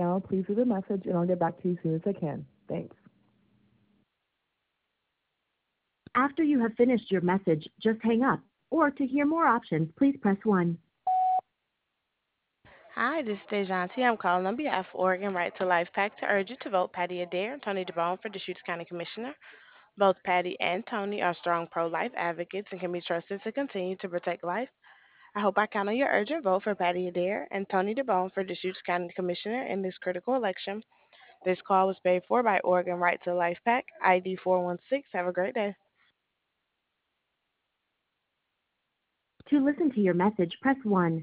now, please leave a message and I'll get back to you as soon as I can. Thanks. After you have finished your message, just hang up. Or to hear more options, please press 1. Hi, this is Dejanti. I'm calling on behalf of Oregon Right to Life PAC to urge you to vote Patty Adair and Tony DeBone for Deschutes County Commissioner. Both Patty and Tony are strong pro-life advocates and can be trusted to continue to protect life. I hope I count on your urgent vote for Patty Adair and Tony DeBone for Deschutes County Commissioner in this critical election. This call was paid for by Oregon Right to Life PAC, ID 416. Have a great day. To listen to your message, press 1.